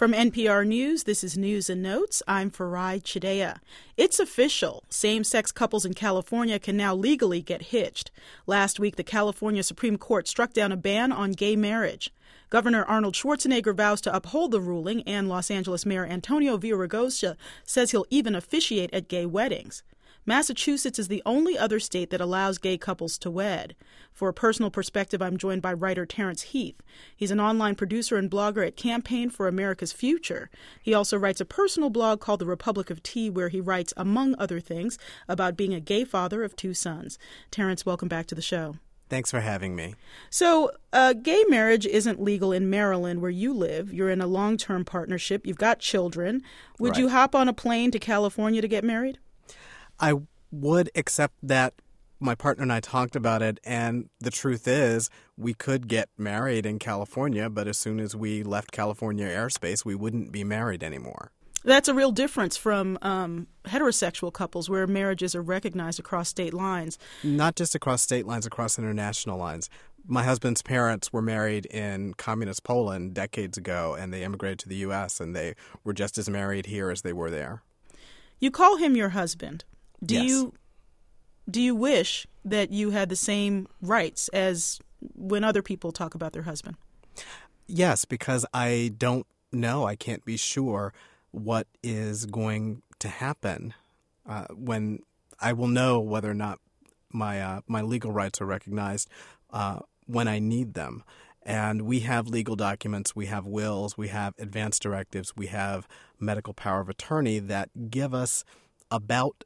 From NPR News, this is News and Notes. I'm Farai Chideya. It's official. Same-sex couples in California can now legally get hitched. Last week, the California Supreme Court struck down a ban on gay marriage. Governor Arnold Schwarzenegger vows to uphold the ruling, and Los Angeles Mayor Antonio Villaraigosa says he'll even officiate at gay weddings. Massachusetts is the only other state that allows gay couples to wed. For a personal perspective, I'm joined by writer Terrence Heath. He's an online producer and blogger at Campaign for America's Future. He also writes a personal blog called The Republic of Tea, where he writes, among other things, about being a gay father of 2 sons. Terrence, welcome back to the show. Thanks for having me. So, gay marriage isn't legal in Maryland, where you live. You're in a long-term partnership. You've got children. Would you hop on a plane to California to get married? I would, except that my partner and I talked about it, and the truth is we could get married in California, but as soon as we left California airspace, we wouldn't be married anymore. That's a real difference from heterosexual couples where marriages are recognized across state lines. Not just across state lines, across international lines. My husband's parents were married in communist Poland decades ago, and they immigrated to the U.S., and they were just as married here as they were there. You call him your husband. Yes. Do you wish that you had the same rights as when other people talk about their husband? Yes, because I don't know. I can't be sure what is going to happen when I will know whether or not my legal rights are recognized when I need them. And we have legal documents, we have wills, we have advance directives, we have medical power of attorney that give us about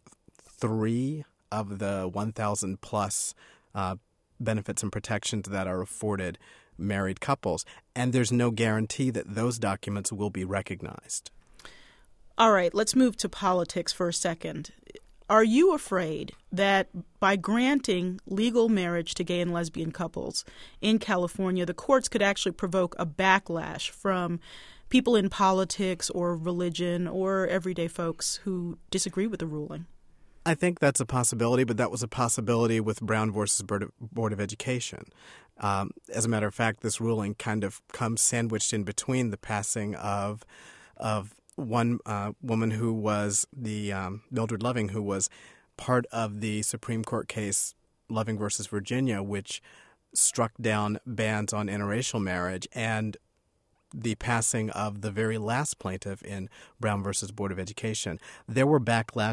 3 of the 1,000 plus benefits and protections that are afforded married couples. And there's no guarantee that those documents will be recognized. All right, let's move to politics for a second. Are you afraid that by granting legal marriage to gay and lesbian couples in California, the courts could actually provoke a backlash from people in politics or religion or everyday folks who disagree with the ruling? I think that's a possibility, but that was a possibility with Brown versus Board of Education. As a matter of fact, this ruling kind of comes sandwiched in between the passing of one woman who was the Mildred Loving, who was part of the Supreme Court case Loving versus Virginia, which struck down bans on interracial marriage, and the passing of the very last plaintiff in Brown versus Board of Education. There were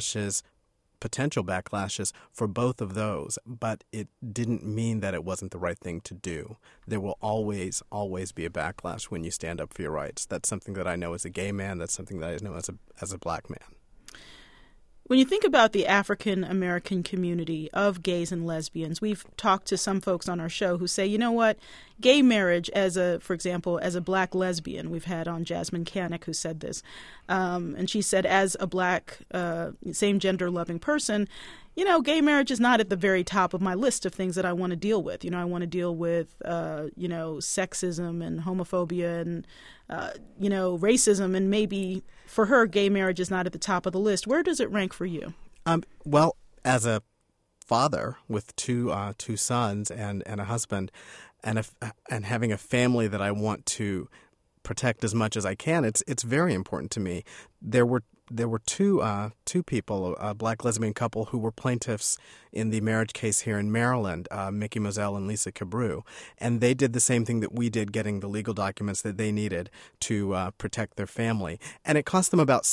potential backlashes for both of those, but it didn't mean that it wasn't the right thing to do. There will always be a backlash when you stand up for your rights. That's something that I know as a gay man. That's something that I know as a black man. When you think about the African American community of gays and lesbians, we've talked to some folks on our show who say, you know what, gay marriage for example, as a black lesbian, we've had on Jasmine Canick who said this, and she said, as a black same-gender loving person, you know, gay marriage is not at the very top of my list of things that I want to deal with. You know, I want to deal with, sexism and homophobia and, racism. And maybe for her, gay marriage is not at the top of the list. Where does it rank for you? Well, as a father with two sons and a husband and having a family that I want to protect as much as I can, it's very important to me. There were two people, a black lesbian couple who were plaintiffs in the marriage case here in Maryland, Mickey Moselle and Lisa Cabrew, and they did the same thing that we did, getting the legal documents that they needed to protect their family, and it cost them about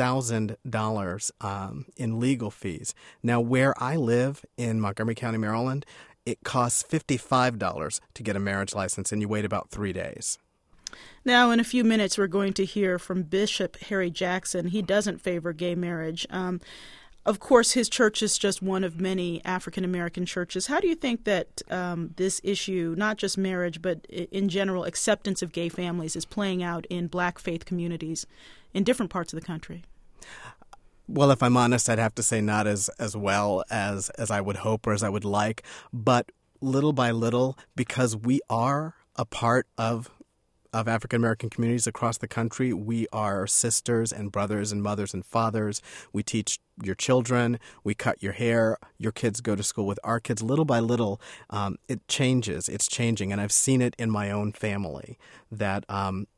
$6,000 in legal fees. Now, where I live in Montgomery County, Maryland, it costs $55 to get a marriage license, and you wait about 3 days. Now, in a few minutes, we're going to hear from Bishop Harry Jackson. He doesn't favor gay marriage. Of course, his church is just one of many African-American churches. How do you think that this issue, not just marriage, but in general acceptance of gay families, is playing out in black faith communities in different parts of the country? Well, if I'm honest, I'd have to say not as well as I would hope or as I would like, but little by little, because we are a part of African-American communities across the country. We are sisters and brothers and mothers and fathers. We teach your children. We cut your hair. Your kids go to school with our kids. Little by little, it changes. It's changing. And I've seen it in my own family that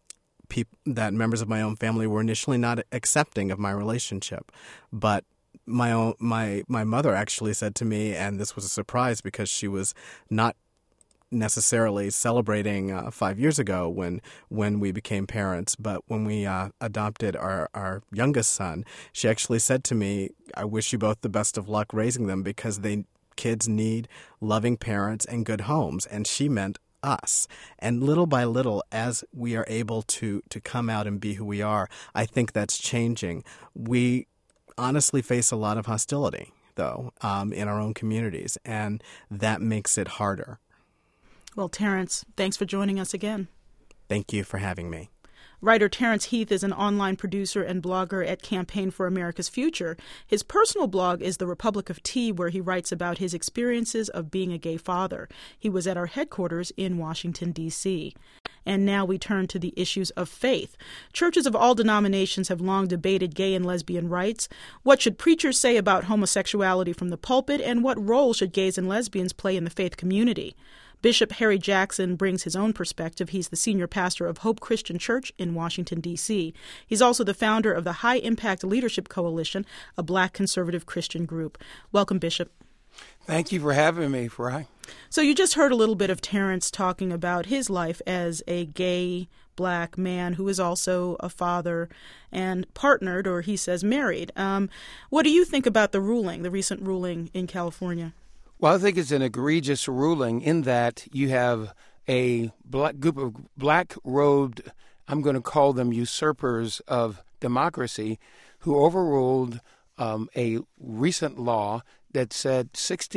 that members of my own family were initially not accepting of my relationship. But my mother actually said to me, and this was a surprise because she was not necessarily celebrating 5 years ago when we became parents, but when we adopted our youngest son, she actually said to me, "I wish you both the best of luck raising them because kids need loving parents and good homes," and she meant us. And little by little, as we are able to come out and be who we are, I think that's changing. We honestly face a lot of hostility, though, in our own communities, and that makes it harder. Well, Terrence, thanks for joining us again. Thank you for having me. Writer Terrence Heath is an online producer and blogger at Campaign for America's Future. His personal blog is The Republic of Tea, where he writes about his experiences of being a gay father. He was at our headquarters in Washington, D.C. And now we turn to the issues of faith. Churches of all denominations have long debated gay and lesbian rights. What should preachers say about homosexuality from the pulpit, and what role should gays and lesbians play in the faith community? Bishop Harry Jackson brings his own perspective. He's the senior pastor of Hope Christian Church in Washington, D.C. He's also the founder of the High Impact Leadership Coalition, a Black conservative Christian group. Welcome, Bishop. Thank you for having me, Fry. So you just heard a little bit of Terrence talking about his life as a gay Black man who is also a father and partnered, or he says married. What do you think about the recent ruling in California? Well, I think it's an egregious ruling in that you have a group of black-robed, I'm going to call them usurpers of democracy, who overruled a recent law that said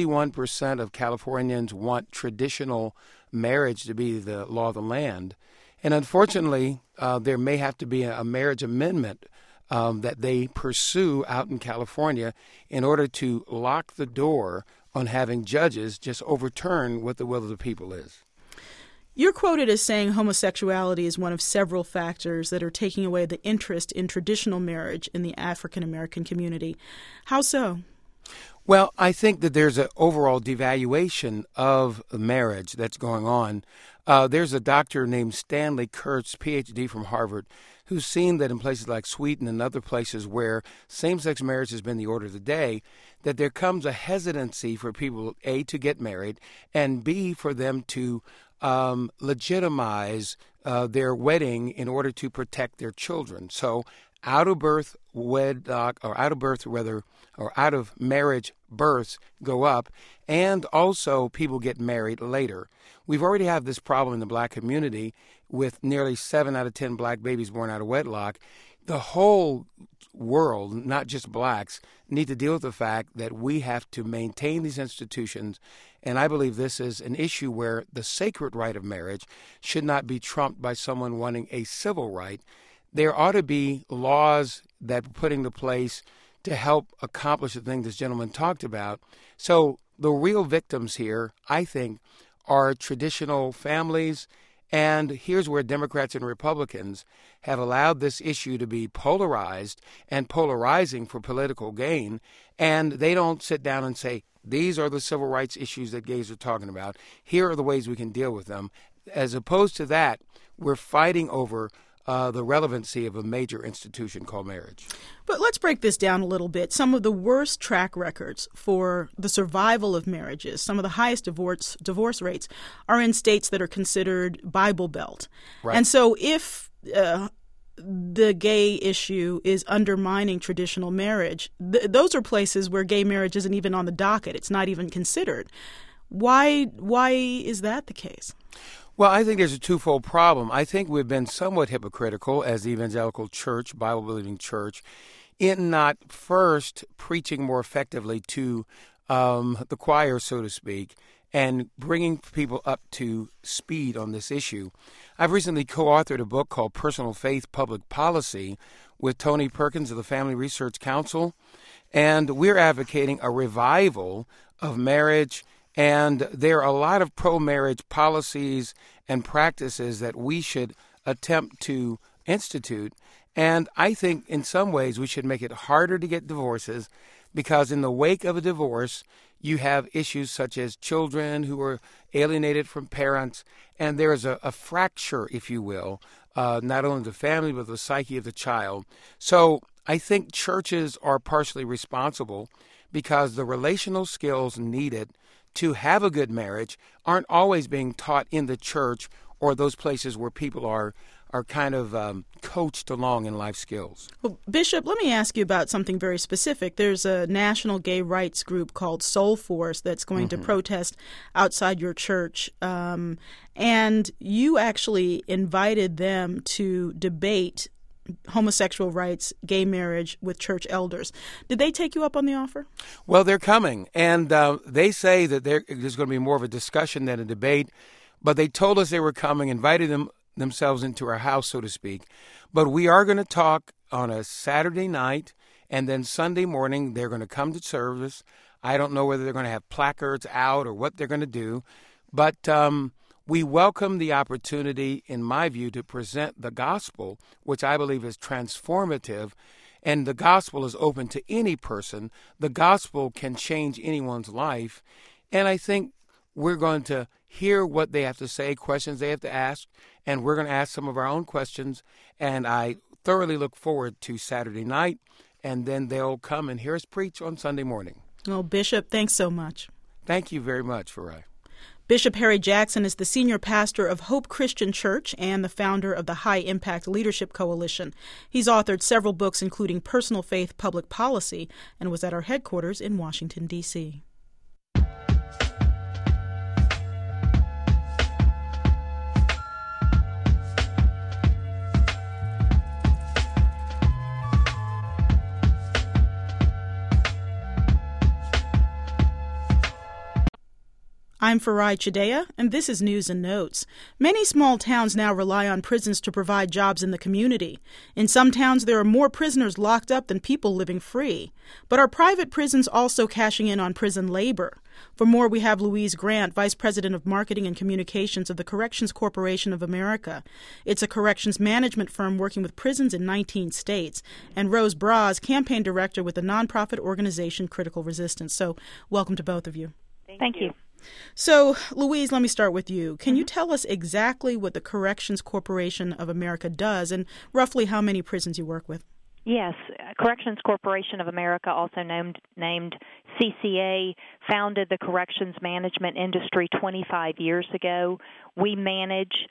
61% of Californians want traditional marriage to be the law of the land. And unfortunately, there may have to be a marriage amendment that they pursue out in California in order to lock the door on having judges just overturn what the will of the people is. You're quoted as saying homosexuality is one of several factors that are taking away the interest in traditional marriage in the African American community. How so? Well, I think that there's an overall devaluation of marriage that's going on. There's a doctor named Stanley Kurtz, Ph.D. from Harvard, who's seen that in places like Sweden and other places where same-sex marriage has been the order of the day, that there comes a hesitancy for people, A, to get married, and B, for them to legitimize their wedding in order to protect their children. So out of marriage births go up, and also people get married later. We've already had this problem in the Black community with nearly 7 out of 10 Black babies born out of wedlock. The whole world, not just Blacks, need to deal with the fact that we have to maintain these institutions, and I believe this is an issue where the sacred right of marriage should not be trumped by someone wanting a civil right. There ought to be laws that are put into place to help accomplish the thing this gentleman talked about. So the real victims here, I think, are traditional families. And here's where Democrats and Republicans have allowed this issue to be polarized and polarizing for political gain. And they don't sit down and say, these are the civil rights issues that gays are talking about. Here are the ways we can deal with them. As opposed to that, we're fighting over the relevancy of a major institution called marriage. But let's break this down a little bit. Some of the worst track records for the survival of marriages, some of the highest divorce rates, are in states that are considered Bible Belt. Right. And so if the gay issue is undermining traditional marriage, those are places where gay marriage isn't even on the docket. It's not even considered. Why is that the case? Well, I think there's a twofold problem. I think we've been somewhat hypocritical as the evangelical church, Bible-believing church, in not first preaching more effectively to the choir, so to speak, and bringing people up to speed on this issue. I've recently co-authored a book called Personal Faith, Public Policy with Tony Perkins of the Family Research Council, and we're advocating a revival of marriage. And there are a lot of pro-marriage policies and practices that we should attempt to institute. And I think in some ways we should make it harder to get divorces, because in the wake of a divorce, you have issues such as children who are alienated from parents, and there is a fracture, if you will, not only the family, but the psyche of the child. So I think churches are partially responsible because the relational skills needed to have a good marriage aren't always being taught in the church or those places where people are kind of coached along in life skills. Well, Bishop, let me ask you about something very specific. There's a national gay rights group called Soul Force that's going to protest outside your church, and you actually invited them to debate homosexual rights, gay marriage with church elders. Did they take you up on the offer? Well, they're coming, and they say that there's going to be more of a discussion than a debate, but they told us they were coming, invited themselves into our house, so to speak. But we are going to talk on a Saturday night, and then Sunday morning they're going to come to service. I don't know whether they're going to have placards out or what they're going to do, but we welcome the opportunity, in my view, to present the gospel, which I believe is transformative, and the gospel is open to any person. The gospel can change anyone's life, and I think we're going to hear what they have to say, questions they have to ask, and we're going to ask some of our own questions, and I thoroughly look forward to Saturday night, and then they'll come and hear us preach on Sunday morning. Well, Bishop, thanks so much. Thank you very much, Farai. Bishop Harry Jackson is the senior pastor of Hope Christian Church and the founder of the High Impact Leadership Coalition. He's authored several books, including Personal Faith, Public Policy, and was at our headquarters in Washington, D.C. I'm Farai Chideya, and this is News and Notes. Many small towns now rely on prisons to provide jobs in the community. In some towns, there are more prisoners locked up than people living free. But are private prisons also cashing in on prison labor? For more, we have Louise Grant, Vice President of Marketing and Communications of the Corrections Corporation of America. It's a corrections management firm working with prisons in 19 states. And Rose Braz, Campaign Director with the nonprofit organization Critical Resistance. So welcome to both of you. Thank you. So, Louise, let me start with you. Can you tell us exactly what the Corrections Corporation of America does and roughly how many prisons you work with? Yes. Corrections Corporation of America, also named CCA, founded the corrections management industry 25 years ago. We manage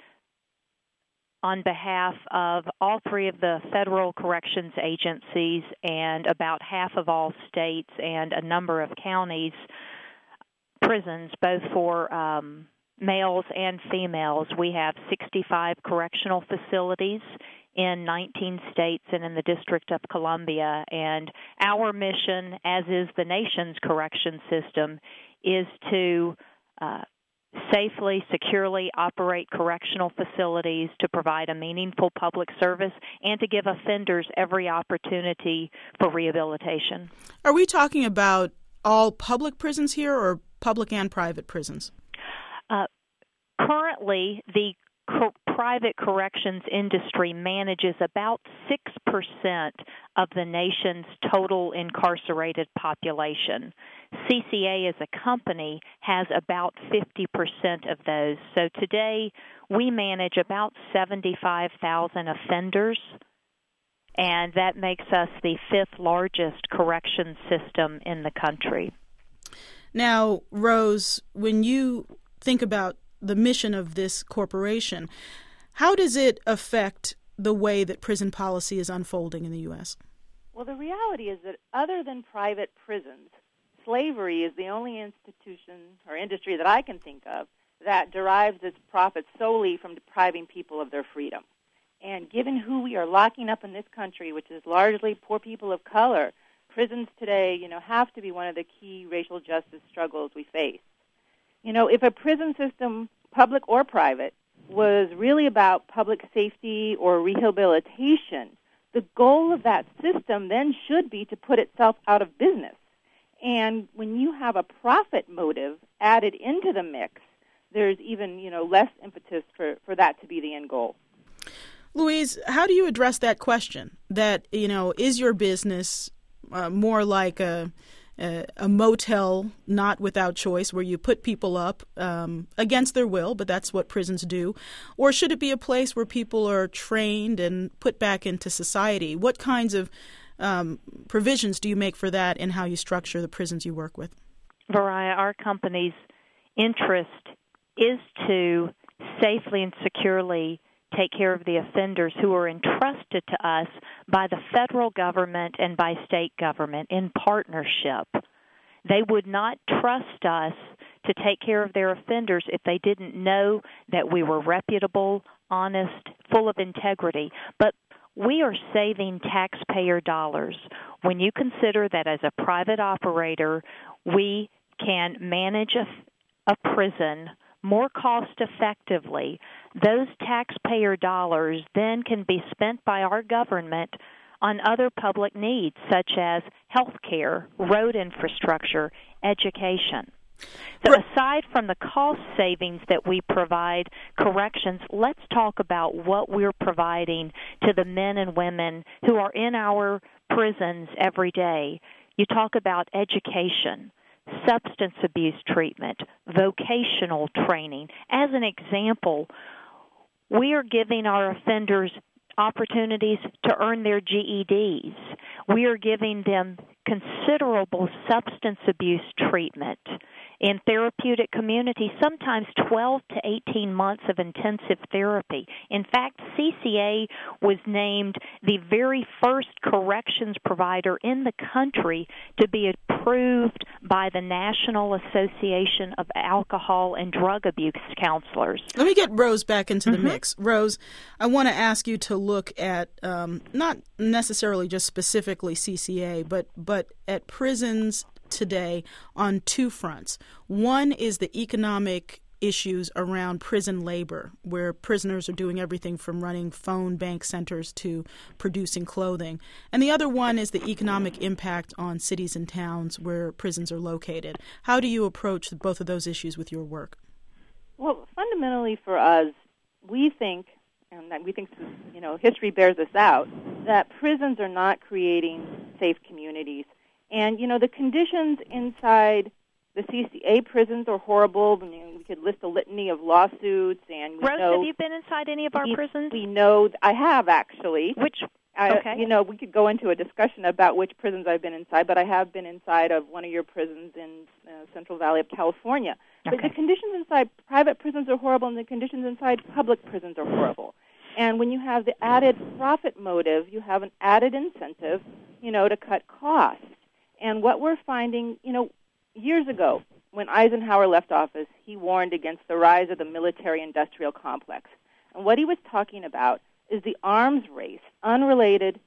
on behalf of all three of the federal corrections agencies and about half of all states and a number of counties prisons, both for males and females. We have 65 correctional facilities in 19 states and in the District of Columbia. And our mission, as is the nation's correction system, is to safely, securely operate correctional facilities, to provide a meaningful public service, and to give offenders every opportunity for rehabilitation. Are we talking about all public prisons here or public and private prisons? Currently, the private corrections industry manages about 6% of the nation's total incarcerated population. CCA as a company has about 50% of those. So today, we manage about 75,000 offenders, and that makes us the fifth largest correction system in the country. Now, Rose, when you think about the mission of this corporation, how does it affect the way that prison policy is unfolding in the U.S.? Well, the reality is that other than private prisons, slavery is the only institution or industry that I can think of that derives its profits solely from depriving people of their freedom. And given who we are locking up in this country, which is largely poor people of color, prisons today, have to be one of the key racial justice struggles we face. If a prison system, public or private, was really about public safety or rehabilitation, the goal of that system then should be to put itself out of business. And when you have a profit motive added into the mix, there's even, less impetus for that to be the end goal. Louise, how do you address that question? That, is your business more like a a motel not without choice where you put people up against their will, but that's what prisons do? Or should it be a place where people are trained and put back into society? What kinds of provisions do you make for that in how you structure the prisons you work with? Variah, our company's interest is to safely and securely take care of the offenders who are entrusted to us by the federal government and by state government in partnership. They would not trust us to take care of their offenders if they didn't know that we were reputable, honest, full of integrity. But we are saving taxpayer dollars when you consider that as a private operator, we can manage a prison more cost-effectively. Those taxpayer dollars then can be spent by our government on other public needs such as health care, road infrastructure, education. So aside from the cost savings that we provide corrections, let's talk about what we're providing to the men and women who are in our prisons every day. You talk about education, substance abuse treatment, vocational training. As an example, we are giving our offenders opportunities to earn their GEDs. We are giving them considerable substance abuse treatment in therapeutic communities, sometimes 12 to 18 months of intensive therapy. In fact, CCA was named the very first corrections provider in the country to be approved by the National Association of Alcohol and Drug Abuse Counselors. Let me get Rose back into the mix. Rose, I want to ask you to look at not necessarily just specifically CCA, but at prisons today on two fronts. One is the economic issues around prison labor, where prisoners are doing everything from running phone bank centers to producing clothing. And the other one is the economic impact on cities and towns where prisons are located. How do you approach both of those issues with your work? Well, fundamentally for us, we think, and we think, history bears this out, that prisons are not creating safe communities. And, the conditions inside the CCA prisons are horrible. I mean, we could list a litany of lawsuits. And Rose, have you been inside any of our prisons? We know, I have actually. Which? Okay. We could go into a discussion about which prisons I've been inside, but I have been inside of one of your prisons in Central Valley of California. Okay. But the conditions inside private prisons are horrible, and the conditions inside public prisons are horrible. And when you have the added profit motive, you have an added incentive, to cut costs. And what we're finding, years ago, when Eisenhower left office, he warned against the rise of the military-industrial complex. And what he was talking about is the arms race unrelated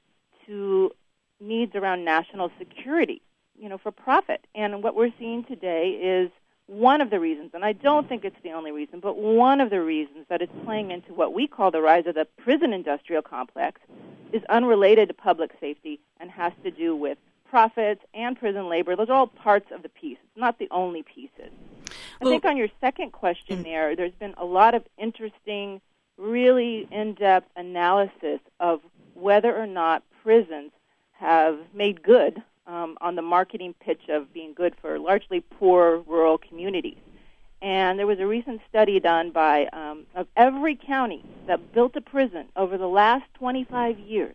to needs around national security, for profit. And what we're seeing today is one of the reasons, and I don't think it's the only reason, but one of the reasons that it's playing into what we call the rise of the prison-industrial complex is unrelated to public safety and has to do with profits and prison labor. Those are all parts of the piece. It's not the only pieces. I think on your second question there's been a lot of interesting, really in-depth analysis of whether or not prisons have made good on the marketing pitch of being good for largely poor rural communities. And there was a recent study done by of every county that built a prison over the last 25 years.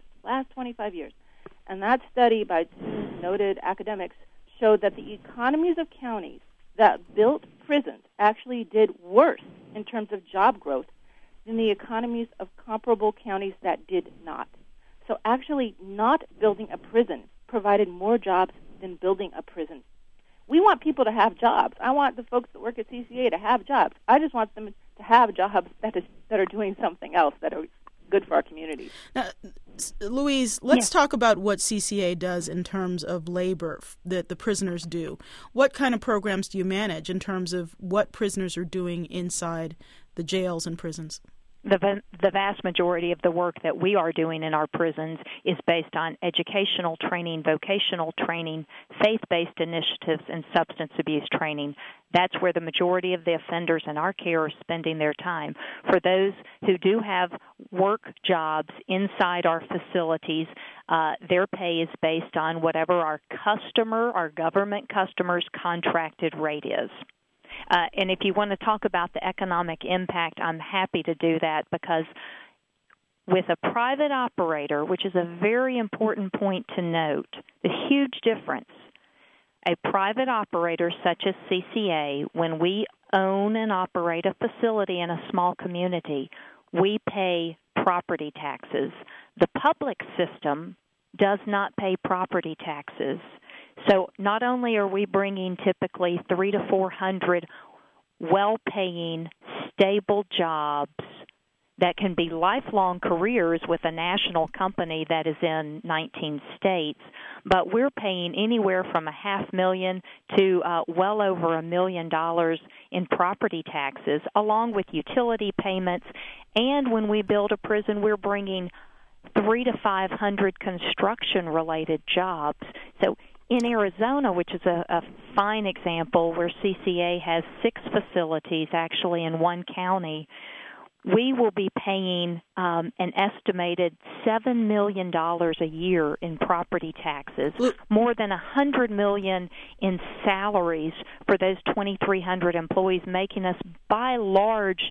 And that study by two noted academics showed that the economies of counties that built prisons actually did worse in terms of job growth than the economies of comparable counties that did not. So actually not building a prison provided more jobs than building a prison. We want people to have jobs. I want the folks that work at CCA to have jobs. I just want them to have jobs that are doing something else that are good for our communities. Now, Louise, let's talk about what CCA does in terms of labor that the prisoners do. What kind of programs do you manage in terms of what prisoners are doing inside the jails and prisons? the vast majority of the work that we are doing in our prisons is based on educational training, vocational training, faith-based initiatives, and substance abuse training. That's where the majority of the offenders in our care are spending their time. For those who do have work jobs inside our facilities, their pay is based on whatever our government customers' contracted rate is. And if you want to talk about the economic impact, I'm happy to do that, because with a private operator, which is a very important point to note, the huge difference, a private operator such as CCA, when we own and operate a facility in a small community, we pay property taxes. The public system does not pay property taxes. So not only are we bringing typically 300 to 400 well-paying, stable jobs that can be lifelong careers with a national company that is in 19 states, but we're paying anywhere from $500,000 to well over $1 million in property taxes, along with utility payments. And when we build a prison, we're bringing 300 to 500 construction-related jobs. So in Arizona, which is a fine example where CCA has 6 facilities actually in one county, we will be paying an estimated $7 million a year in property taxes, more than $100 million in salaries for those 2,300 employees, making us by large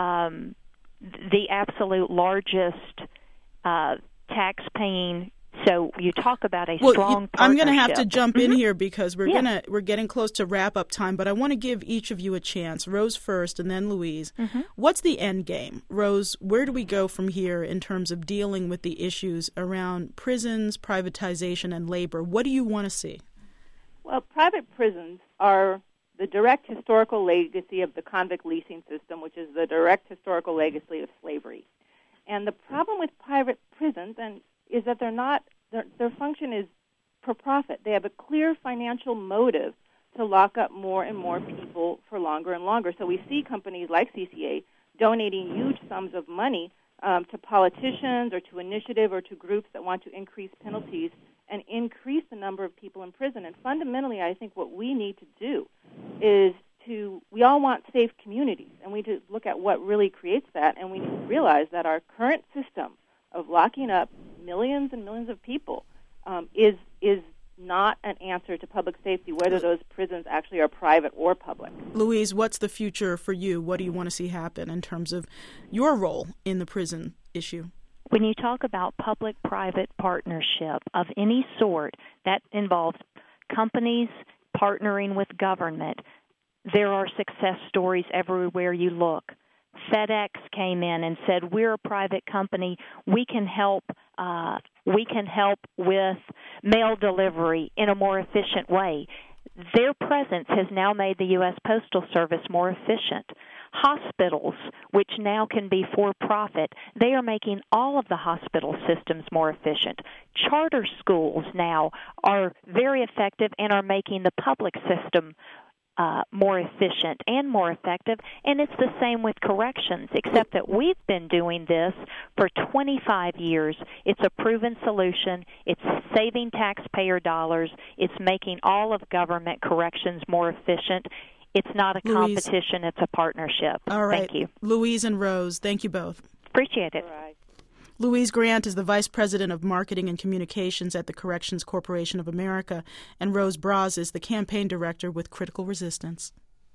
the absolute largest tax-paying. So you talk about a strong partnership. I'm going to have to jump in here because we're getting close to wrap-up time, but I want to give each of you a chance. Rose first and then Louise. What's the end game? Rose, where do we go from here in terms of dealing with the issues around prisons, privatization, and labor? What do you want to see? Well, private prisons are the direct historical legacy of the convict leasing system, which is the direct historical legacy of slavery. And the problem with private prisons is that their function is for profit. They have a clear financial motive to lock up more and more people for longer and longer. So we see companies like CCA donating huge sums of money to politicians or to initiative or to groups that want to increase penalties and increase the number of people in prison. And fundamentally, I think what we need to do is we all want safe communities, and we need to look at what really creates that, and we need to realize that our current system of locking up millions and millions of people is not an answer to public safety, whether those prisons actually are private or public. Louise, what's the future for you? What do you want to see happen in terms of your role in the prison issue? When you talk about public-private partnership of any sort, that involves companies partnering with government. There are success stories everywhere you look. FedEx came in and said, "We're a private company. We can help. We can help with mail delivery in a more efficient way." Their presence has now made the U.S. Postal Service more efficient. Hospitals, which now can be for-profit, they are making all of the hospital systems more efficient. Charter schools now are very effective and are making the public system more efficient and more effective, and it's the same with corrections, except that we've been doing this for 25 years. It's a proven solution. It's saving taxpayer dollars. It's making all of government corrections more efficient. It's not a competition. It's a partnership. All right. Thank you. Louise and Rose, thank you both. Appreciate it. All right. Louise Grant is the Vice President of Marketing and Communications at the Corrections Corporation of America, and Rose Braz is the Campaign Director with Critical Resistance.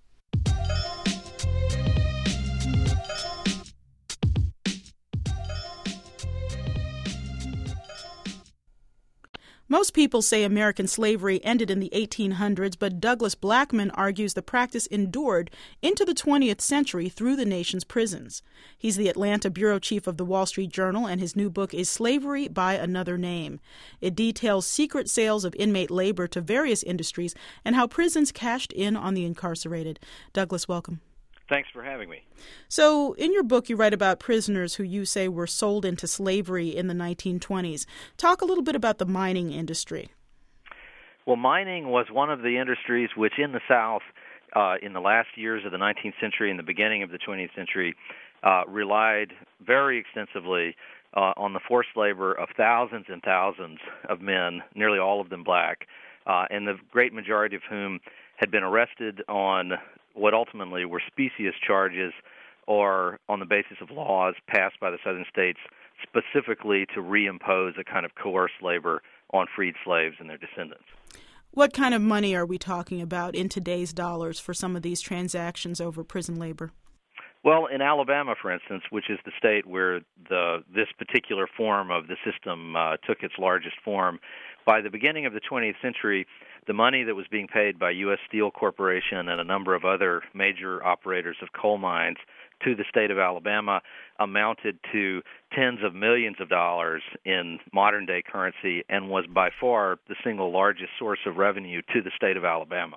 Most people say American slavery ended in the 1800s, but Douglas Blackman argues the practice endured into the 20th century through the nation's prisons. He's the Atlanta bureau chief of the Wall Street Journal, and his new book is Slavery by Another Name. It details secret sales of inmate labor to various industries and how prisons cashed in on the incarcerated. Douglas, welcome. Thanks for having me. So, in your book, you write about prisoners who you say were sold into slavery in the 1920s. Talk a little bit about the mining industry. Well, mining was one of the industries which in the South, in the last years of the 19th century and the beginning of the 20th century, relied very extensively on the forced labor of thousands and thousands of men, nearly all of them black, and the great majority of whom had been arrested on what ultimately were specious charges or on the basis of laws passed by the southern states specifically to reimpose a kind of coerced labor on freed slaves and their descendants. What kind of money are we talking about in today's dollars for some of these transactions over prison labor? Well, in Alabama, for instance, which is the state where this particular form of the system took its largest form, by the beginning of the 20th century, the money that was being paid by U.S. Steel Corporation and a number of other major operators of coal mines to the state of Alabama amounted to tens of millions of dollars in modern-day currency and was by far the single largest source of revenue to the state of Alabama.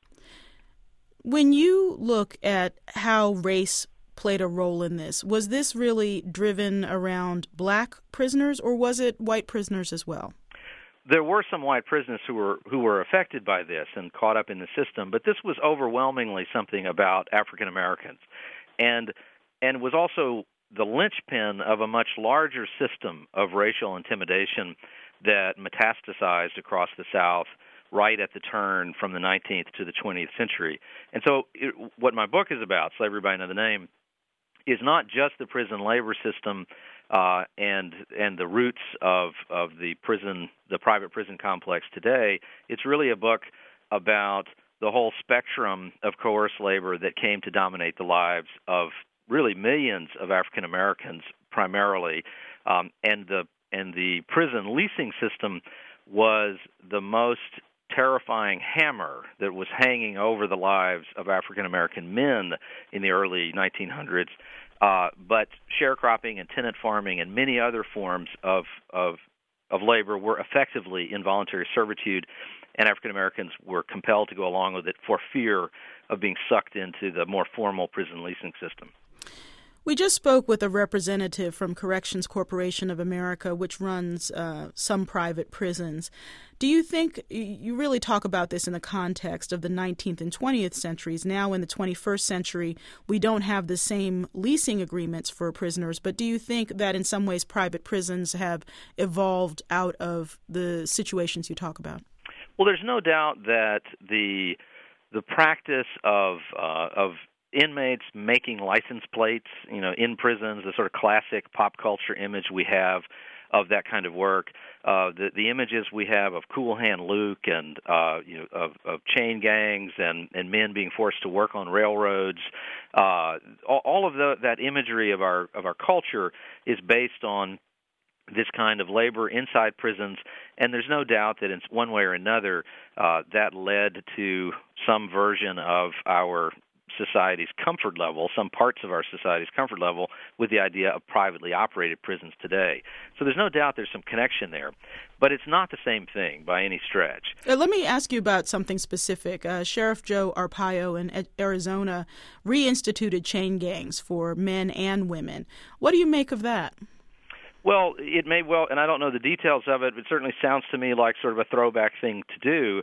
When you look at how race played a role in this, was this really driven around black prisoners, or was it white prisoners as well? There were some white prisoners who were affected by this and caught up in the system, but this was overwhelmingly something about African Americans, and was also the linchpin of a much larger system of racial intimidation that metastasized across the South right at the turn from the 19th to the 20th century. And so what my book is about, Slavery by Another Name, is not just the prison labor system and the roots of the private prison complex today. It's really a book about the whole spectrum of coerced labor that came to dominate the lives of really millions of African Americans primarily, and the prison leasing system was the most terrifying hammer that was hanging over the lives of African American men in the early 1900s. But sharecropping and tenant farming and many other forms of labor were effectively involuntary servitude, and African Americans were compelled to go along with it for fear of being sucked into the more formal prison leasing system. We just spoke with a representative from Corrections Corporation of America, which runs some private prisons. Do you think, you really talk about this in the context of the 19th and 20th centuries. Now in the 21st century, we don't have the same leasing agreements for prisoners, but do you think that in some ways private prisons have evolved out of the situations you talk about? Well, there's no doubt that the practice of inmates making license plates, in prisons, the sort of classic pop culture image we have of that kind of work, the images we have of Cool Hand Luke and of chain gangs and men being forced to work on railroads, all of that imagery of our culture is based on this kind of labor inside prisons, and there's no doubt that in one way or another that led to some version of our society's comfort level, some parts of our society's comfort level, with the idea of privately operated prisons today. So there's no doubt there's some connection there, but it's not the same thing by any stretch. Let me ask you about something specific. Sheriff Joe Arpaio in Arizona reinstituted chain gangs for men and women. What do you make of that? Well, it may well, and I don't know the details of it, but it certainly sounds to me like sort of a throwback thing to do.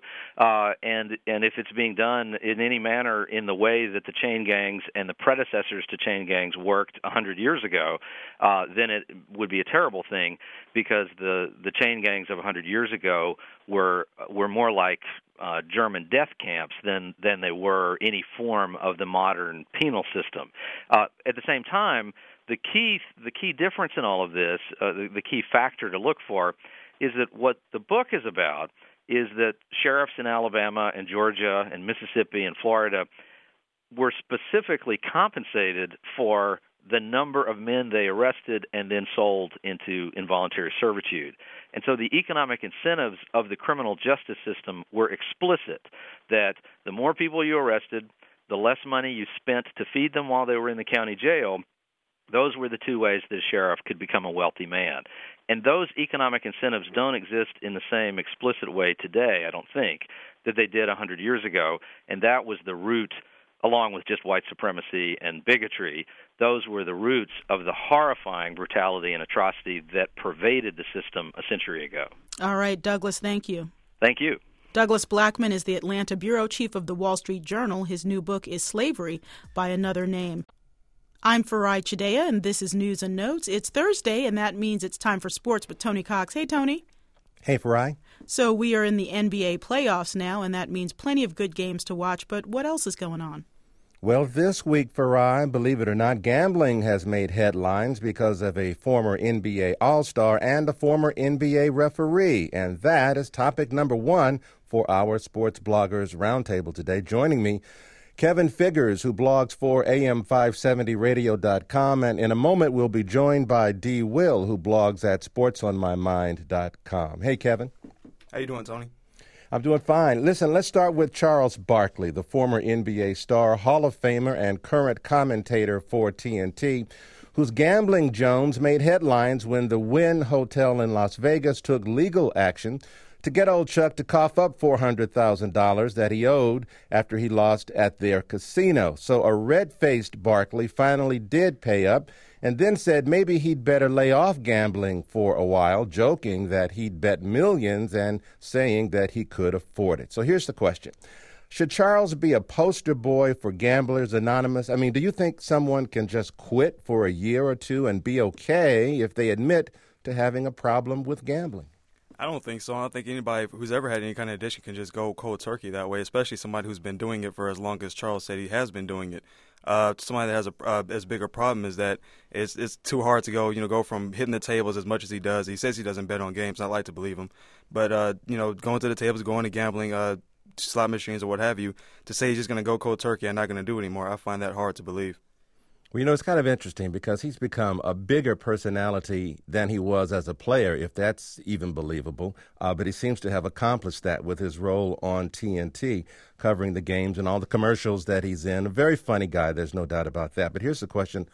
And if it's being done in any manner in the way that the chain gangs and the predecessors to chain gangs worked 100 years ago, then it would be a terrible thing, because the chain gangs of 100 years ago were more like German death camps than they were any form of the modern penal system. At the same time, the key difference in all of this, the key factor to look for, is that what the book is about is that sheriffs in Alabama and Georgia and Mississippi and Florida were specifically compensated for the number of men they arrested and then sold into involuntary servitude. And so the economic incentives of the criminal justice system were explicit, that the more people you arrested, the less money you spent to feed them while they were in the county jail. Those were the two ways that a sheriff could become a wealthy man. And those economic incentives don't exist in the same explicit way today, I don't think, that they did 100 years ago. And that was the root, along with just white supremacy and bigotry, those were the roots of the horrifying brutality and atrocity that pervaded the system a century ago. All right, Douglas, thank you. Thank you. Douglas Blackmon is the Atlanta bureau chief of the Wall Street Journal. His new book is Slavery by Another Name. I'm Farai Chidea, and this is News and Notes. It's Thursday, and that means it's time for sports with Tony Cox. Hey, Tony. Hey, Farai. So we are in the NBA playoffs now, and that means plenty of good games to watch, but what else is going on? Well, this week, Farai, believe it or not, gambling has made headlines because of a former NBA All-Star and a former NBA referee. And that is topic number one for our Sports Bloggers Roundtable today. Joining me, Kevin Figures, who blogs for AM570radio.com. And in a moment, we'll be joined by D. Will, who blogs at sportsonmymind.com. Hey, Kevin. How you doing, Tony? I'm doing fine. Listen, let's start with Charles Barkley, the former NBA star, Hall of Famer, and current commentator for TNT, whose gambling Jones made headlines when the Wynn Hotel in Las Vegas took legal action to get old Chuck to cough up $400,000 that he owed after he lost at their casino. So a red-faced Barkley finally did pay up and then said maybe he'd better lay off gambling for a while, joking that he'd bet millions and saying that he could afford it. So here's the question. Should Charles be a poster boy for Gamblers Anonymous? I mean, do you think someone can just quit for a year or two and be okay if they admit to having a problem with gambling? I don't think so. I don't think anybody who's ever had any kind of addiction can just go cold turkey that way, especially somebody who's been doing it for as long as Charles said he has been doing it. Somebody that has as big a problem is that it's too hard to go from hitting the tables as much as he does. He says he doesn't bet on games. I like to believe him, but going to the tables, going to gambling, slot machines or what have you, to say he's just going to go cold turkey and not going to do it anymore, I find that hard to believe. Well, it's kind of interesting because he's become a bigger personality than he was as a player, if that's even believable. But he seems to have accomplished that with his role on TNT, covering the games and all the commercials that he's in. A very funny guy, there's no doubt about that. But here's the question.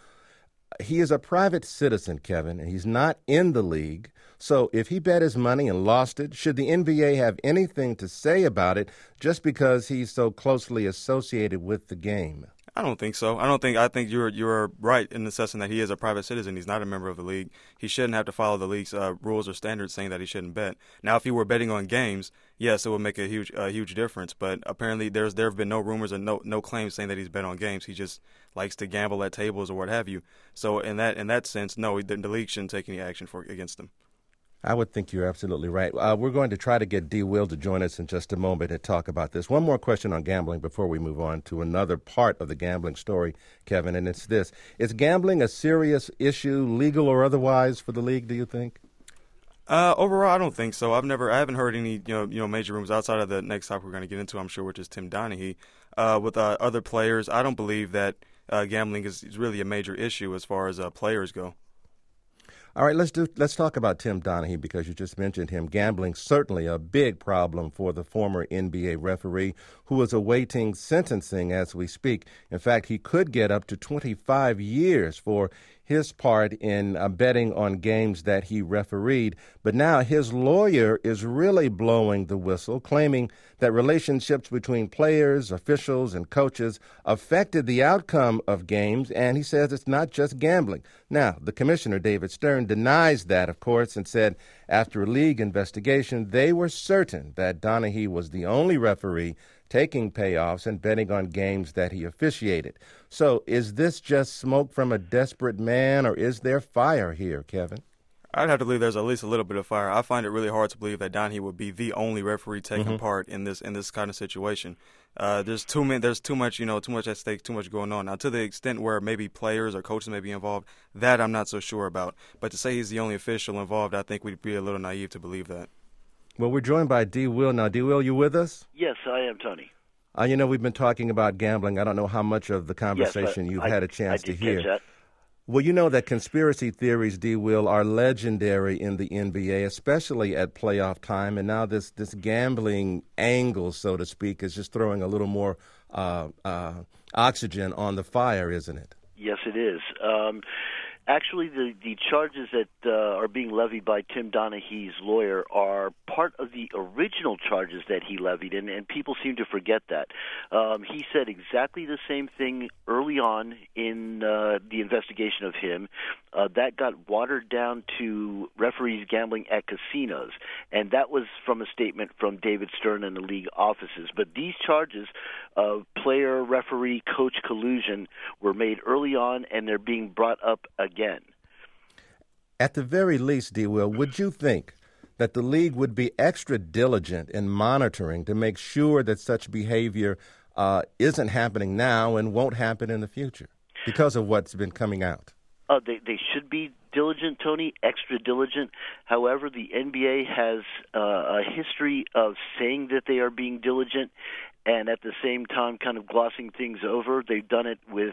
He is a private citizen, Kevin, and he's not in the league. So if he bet his money and lost it, should the NBA have anything to say about it just because he's so closely associated with the game? I don't think so. I think you're right in assessing that he is a private citizen. He's not a member of the league. He shouldn't have to follow the league's rules or standards saying that he shouldn't bet. Now, if he were betting on games, yes, it would make a huge difference. But apparently, there have been no rumors and no claims saying that he's bet on games. He just likes to gamble at tables or what have you. So in that sense, no, the league shouldn't take any action against him. I would think you're absolutely right. We're going to try to get D. Will to join us in just a moment to talk about this. One more question on gambling before we move on to another part of the gambling story, Kevin, and it's this. Is gambling a serious issue, legal or otherwise, for the league, do you think? Overall, I don't think so. I haven't heard any major rumors outside of the next topic we're going to get into, I'm sure, which is Tim Donaghy. With other players, I don't believe that gambling is really a major issue as far as players go. All right, let's talk about Tim Donaghy because you just mentioned him. Gambling certainly a big problem for the former NBA referee who is awaiting sentencing as we speak. In fact, he could get up to 25 years for his part in betting on games that he refereed. But now his lawyer is really blowing the whistle, claiming that relationships between players, officials, and coaches affected the outcome of games, and he says it's not just gambling. Now, the commissioner, David Stern, denies that, of course, and said after a league investigation, they were certain that Donaghy was the only referee taking payoffs and betting on games that he officiated. So is this just smoke from a desperate man, or is there fire here, Kevin? I'd have to believe there's at least a little bit of fire. I find it really hard to believe that Donaghy would be the only referee taking part in this kind of situation. There's too much at stake, too much going on. Now, to the extent where maybe players or coaches may be involved, that I'm not so sure about. But to say he's the only official involved, I think we'd be a little naive to believe that. Well, we're joined by D. Will. Now, D. Will, you with us? Yes, I am, Tony. We've been talking about gambling. I don't know how much of the conversation you've had a chance to hear. Catch that. Well, you know that conspiracy theories, D. Will, are legendary in the NBA, especially at playoff time. And now this gambling angle, so to speak, is just throwing a little more oxygen on the fire, isn't it? Yes, it is. Actually, the charges that are being levied by Tim Donaghy's lawyer are part of the original charges that he levied, and people seem to forget that. He said exactly the same thing early on in the investigation of him. That got watered down to referees gambling at casinos, and that was from a statement from David Stern and the league offices. But these charges of player, referee, coach collusion were made early on, and they're being brought up again. At the very least, D. Will, would you think that the league would be extra diligent in monitoring to make sure that such behavior isn't happening now and won't happen in the future because of what's been coming out? They should be diligent, Tony, extra diligent. However, the NBA has a history of saying that they are being diligent and at the same time kind of glossing things over. They've done it with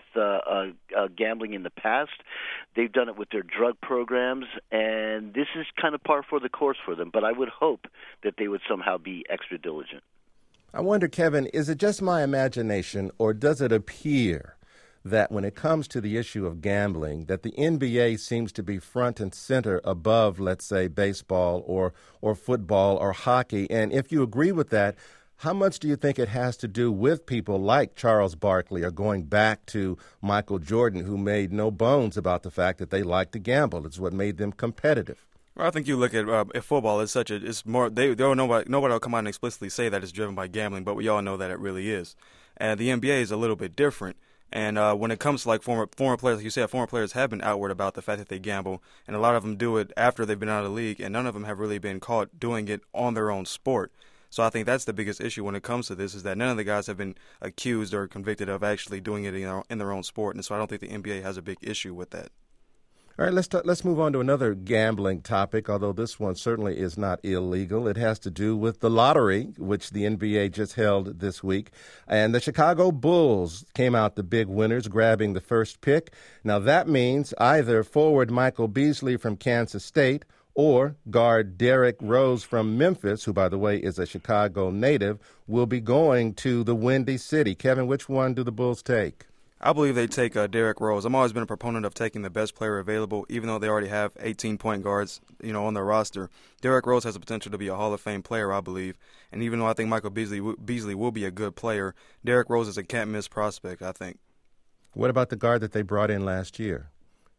gambling in the past. They've done it with their drug programs, and this is kind of par for the course for them. But I would hope that they would somehow be extra diligent. I wonder, Kevin, is it just my imagination, or does it appear that when it comes to the issue of gambling, that the NBA seems to be front and center above, let's say, baseball or football or hockey? And if you agree with that, how much do you think it has to do with people like Charles Barkley, or going back to Michael Jordan, who made no bones about the fact that they like to gamble? It's what made them competitive. Well, I think you look at football as such. It's more they don't nobody will come out and explicitly say that it's driven by gambling, but we all know that it really is. And the NBA is a little bit different. And when it comes to like former players, like you said, former players have been outward about the fact that they gamble, and a lot of them do it after they've been out of the league, and none of them have really been caught doing it on their own sport. So I think that's the biggest issue when it comes to this, is that none of the guys have been accused or convicted of actually doing it in their own sport, and so I don't think the NBA has a big issue with that. All right, let's move on to another gambling topic, although this one certainly is not illegal. It has to do with the lottery, which the NBA just held this week. And the Chicago Bulls came out the big winners, grabbing the first pick. Now, that means either forward Michael Beasley from Kansas State or guard Derrick Rose from Memphis, who, by the way, is a Chicago native, will be going to the Windy City. Kevin, which one do the Bulls take? I believe they take Derrick Rose. I've always been a proponent of taking the best player available, even though they already have 18 point guards, on their roster. Derrick Rose has the potential to be a Hall of Fame player, I believe. And even though I think Michael Beasley will be a good player, Derrick Rose is a can't-miss prospect, I think. What about the guard that they brought in last year?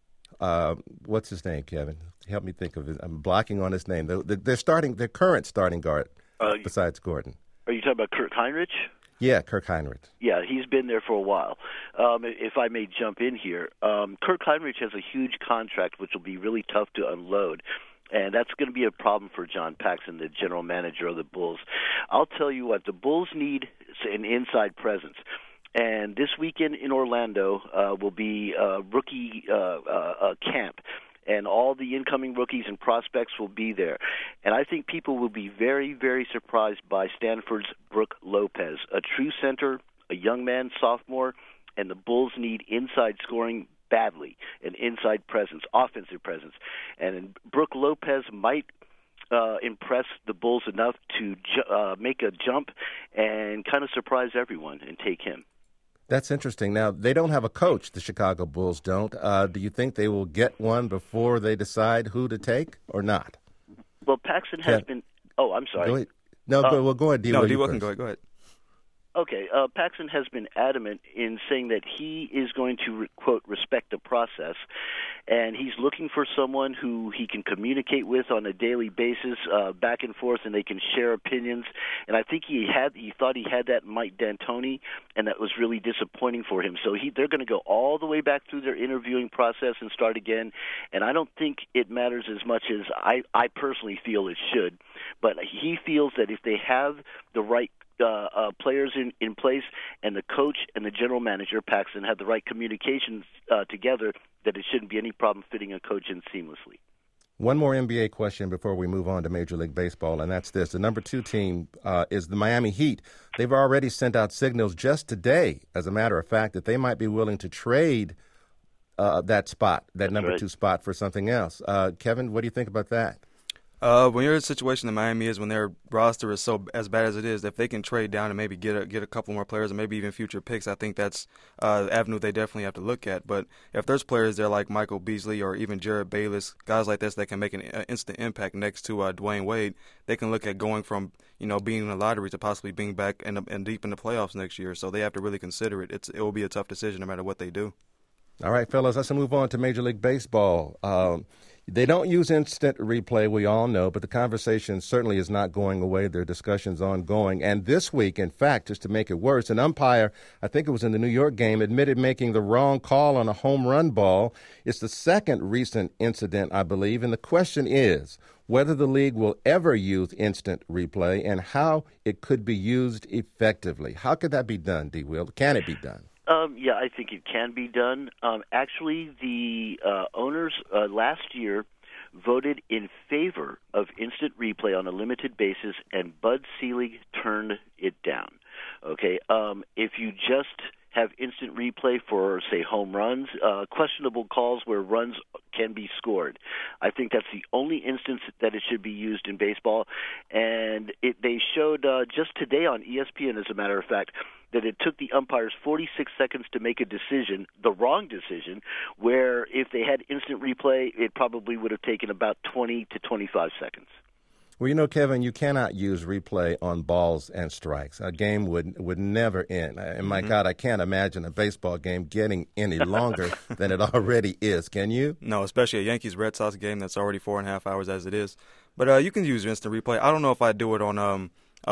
What's his name, Kevin? Help me think of it. I'm blocking on his name. Their current starting guard, besides Gordon. Are you talking about Kirk Heinrich? Yeah, Kirk Heinrich. Yeah, he's been there for a while. If I may jump in here, Kirk Heinrich has a huge contract which will be really tough to unload, and that's going to be a problem for John Paxson, the general manager of the Bulls. I'll tell you what, the Bulls need an inside presence. And this weekend in Orlando will be rookie camp. And all the incoming rookies and prospects will be there. And I think people will be very, very surprised by Stanford's Brook Lopez, a true center, a young man, sophomore, and the Bulls need inside scoring badly, an inside presence, offensive presence. And Brook Lopez might impress the Bulls enough to make a jump and kind of surprise everyone and take him. That's interesting. Now, they don't have a coach, the Chicago Bulls don't. Do you think they will get one before they decide who to take or not? Well, Paxson has been – oh, I'm sorry. Go ahead. No, go ahead. No, D. Wilson, go ahead. Okay, Paxson has been adamant in saying that he is going to, quote, respect the process, and he's looking for someone who he can communicate with on a daily basis, back and forth, and they can share opinions. And I think he thought he had that in Mike D'Antoni, and that was really disappointing for him. So they're going to go all the way back through their interviewing process and start again. And I don't think it matters as much as I personally feel it should. But he feels that if they have the right players in place, and the coach and the general manager, Paxson, have the right communications together, that it shouldn't be any problem fitting a coach in seamlessly. One more NBA question before we move on to Major League Baseball, and that's this. The number 2 team is the Miami Heat. They've already sent out signals just today, as a matter of fact, that they might be willing to trade that spot, that number 2 spot, for something else. Kevin, what do you think about that? When you're in a situation that Miami is, when their roster is so as bad as it is, if they can trade down and maybe get a couple more players and maybe even future picks, I think that's the avenue they definitely have to look at. But if there's players there like Michael Beasley or even Jared Bayless, guys like this that can make an instant impact next to Dwayne Wade, they can look at going from being in the lottery to possibly being back and deep in the playoffs next year. So they have to really consider it. It will be a tough decision no matter what they do. All right, fellas, let's move on to Major League Baseball. They don't use instant replay, we all know, but the conversation certainly is not going away. There are discussions ongoing. And this week, in fact, just to make it worse, an umpire, I think it was in the New York game, admitted making the wrong call on a home run ball. It's the second recent incident, I believe. And the question is whether the league will ever use instant replay and how it could be used effectively. How could that be done, D. Will? Can it be done? Yeah, I think it can be done. Actually, the owners last year voted in favor of instant replay on a limited basis, and Bud Selig turned it down. Okay, if you just have instant replay for, say, home runs, questionable calls where runs can be scored, I think that's the only instance that it should be used in baseball. And they showed just today on ESPN, as a matter of fact, that it took the umpires 46 seconds to make a decision, the wrong decision, where if they had instant replay, it probably would have taken about 20 to 25 seconds. Well, Kevin, you cannot use replay on balls and strikes. A game would never end. And my God, I can't imagine a baseball game getting any longer than it already is. Can you? No, especially a Yankees-Red Sox game that's already 4.5 hours as it is. But you can use instant replay. I don't know if I'd do it on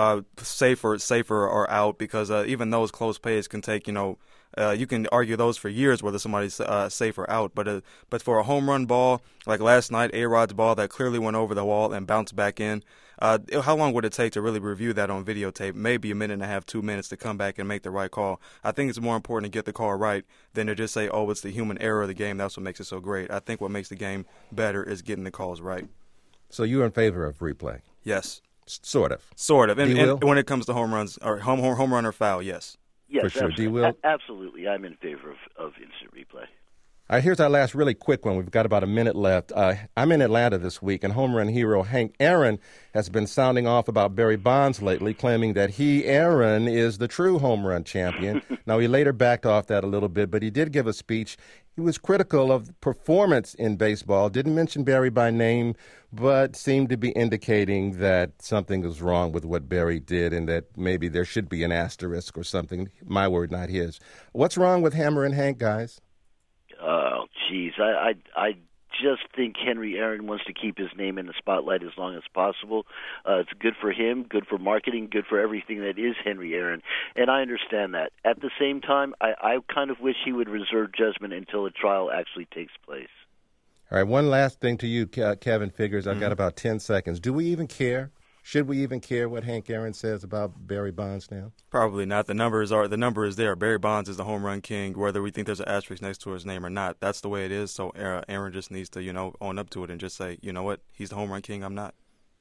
safer or out, because even those close plays can take, you can argue those for years whether somebody's safe or out. But for a home run ball, like last night, A-Rod's ball that clearly went over the wall and bounced back in, how long would it take to really review that on videotape? Maybe a minute and a half, 2 minutes to come back and make the right call. I think it's more important to get the call right than to just say, oh, it's the human error of the game. That's what makes it so great. I think what makes the game better is getting the calls right. So you're in favor of replay? Yes. Sort of. And when it comes to home runs or home run or foul, yes. Yes, for sure. D. Will? Absolutely. I'm in favor of instant replay. All right, here's our last really quick one. We've got about a minute left. I'm in Atlanta this week, and home run hero Hank Aaron has been sounding off about Barry Bonds lately, claiming that Aaron, is the true home run champion. Now, he later backed off that a little bit, but he did give a speech. He was critical of performance in baseball, didn't mention Barry by name, but seemed to be indicating that something was wrong with what Barry did and that maybe there should be an asterisk or something. My word, not his. What's wrong with Hammer and Hank, guys? Oh, geez. I just think Henry Aaron wants to keep his name in the spotlight as long as possible. It's good for him, good for marketing, good for everything that is Henry Aaron, and I understand that. At the same time, I kind of wish he would reserve judgment until a trial actually takes place. All right, one last thing to you, Kevin Figures. I've got about 10 seconds. Do we even care? Should we even care what Hank Aaron says about Barry Bonds now? Probably not. The number is there. Barry Bonds is the home run king, whether we think there's an asterisk next to his name or not. That's the way it is. So Aaron just needs to, own up to it and just say, you know what, he's the home run king, I'm not.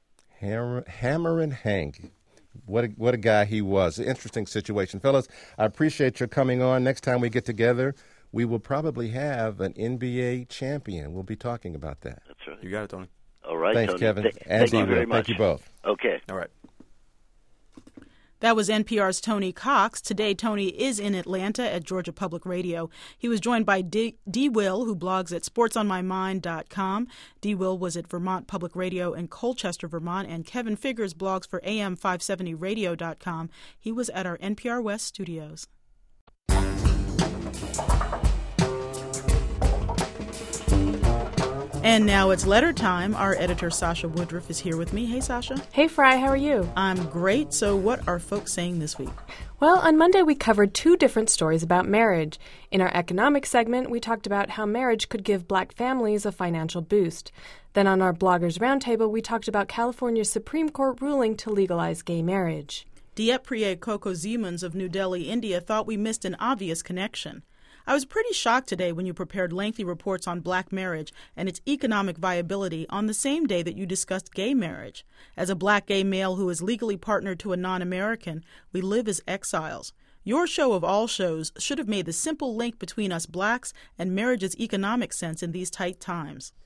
Hammer and Hank. What a guy he was. Interesting situation. Fellas, I appreciate your coming on. Next time we get together, we will probably have an NBA champion. We'll be talking about that. That's right. You got it, Tony. All right, thanks, Tony. Kevin. Thank you very much. Thank you both. Okay. All right. That was NPR's Tony Cox. Today, Tony is in Atlanta at Georgia Public Radio. He was joined by D. Will, who blogs at sportsonmymind.com. D. Will was at Vermont Public Radio in Colchester, Vermont, and Kevin Figures blogs for AM570radio.com. He was at our NPR West studios. And now it's letter time. Our editor, Sasha Woodruff, is here with me. Hey, Sasha. Hey, Fry. How are you? I'm great. So what are folks saying this week? Well, on Monday, we covered 2 different stories about marriage. In our economic segment, we talked about how marriage could give black families a financial boost. Then on our Bloggers Roundtable, we talked about California's Supreme Court ruling to legalize gay marriage. Diep-Priya Kokosimans of New Delhi, India, thought we missed an obvious connection. I was pretty shocked today when you prepared lengthy reports on black marriage and its economic viability on the same day that you discussed gay marriage. As a black gay male who is legally partnered to a non-American, we live as exiles. Your show of all shows should have made the simple link between us blacks and marriage's economic sense in these tight times.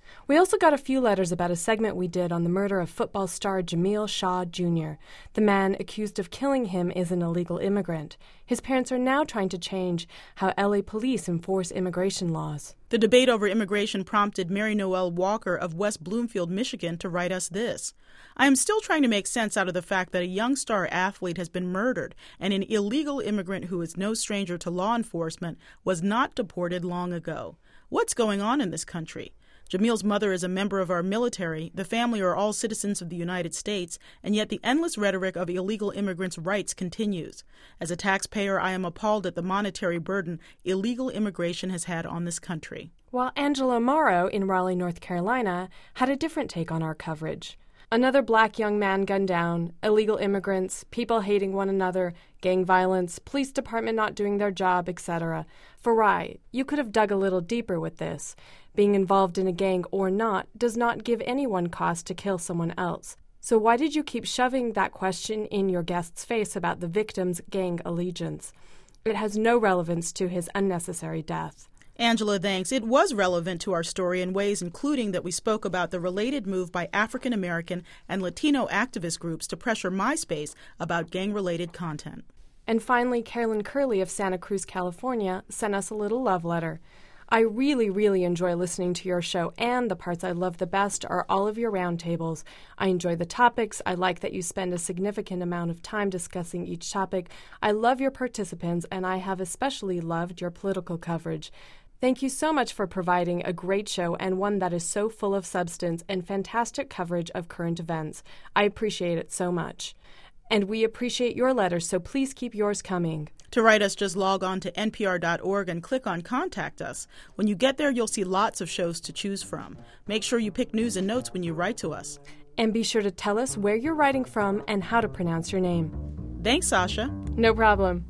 We also got a few letters about a segment we did on the murder of football star Jamil Shaw Jr. The man accused of killing him is an illegal immigrant. His parents are now trying to change how LA police enforce immigration laws. The debate over immigration prompted Mary Noel Walker of West Bloomfield, Michigan, to write us this. I am still trying to make sense out of the fact that a young star athlete has been murdered and an illegal immigrant who is no stranger to law enforcement was not deported long ago. What's going on in this country? Jamil's mother is a member of our military, the family are all citizens of the United States, and yet the endless rhetoric of illegal immigrants' rights continues. As a taxpayer, I am appalled at the monetary burden illegal immigration has had on this country. While Angela Morrow in Raleigh, North Carolina, had a different take on our coverage. Another black young man gunned down, illegal immigrants, people hating one another, gang violence, police department not doing their job, etc. Farai, you could have dug a little deeper with this. Being involved in a gang or not does not give anyone cause to kill someone else. So why did you keep shoving that question in your guest's face about the victim's gang allegiance? It has no relevance to his unnecessary death. Angela thanks. It was relevant to our story in ways including that we spoke about the related move by African American and Latino activist groups to pressure MySpace about gang-related content. And finally, Carolyn Curley of Santa Cruz, California, sent us a little love letter. I really, really enjoy listening to your show, and the parts I love the best are all of your roundtables. I enjoy the topics. I like that you spend a significant amount of time discussing each topic. I love your participants, and I have especially loved your political coverage. Thank you so much for providing a great show and one that is so full of substance and fantastic coverage of current events. I appreciate it so much. And we appreciate your letters, so please keep yours coming. To write us, just log on to npr.org and click on Contact Us. When you get there, you'll see lots of shows to choose from. Make sure you pick news and notes when you write to us. And be sure to tell us where you're writing from and how to pronounce your name. Thanks, Sasha. No problem.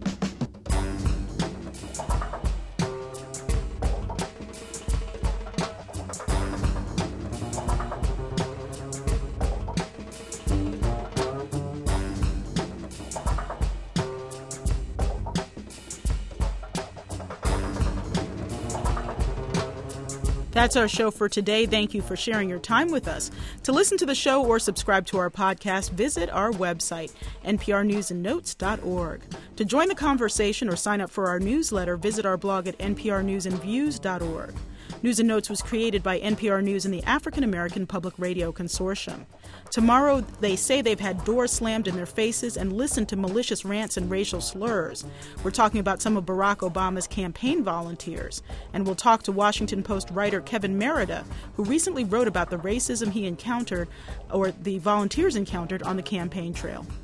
That's our show for today. Thank you for sharing your time with us. To listen to the show or subscribe to our podcast, visit our website, nprnewsandnotes.org. To join the conversation or sign up for our newsletter, visit our blog at nprnewsandviews.org. News and Notes was created by NPR News and the African American Public Radio Consortium. Tomorrow, they say they've had doors slammed in their faces and listened to malicious rants and racial slurs. We're talking about some of Barack Obama's campaign volunteers. And we'll talk to Washington Post writer Kevin Merida, who recently wrote about the racism he encountered, or the volunteers encountered, on the campaign trail.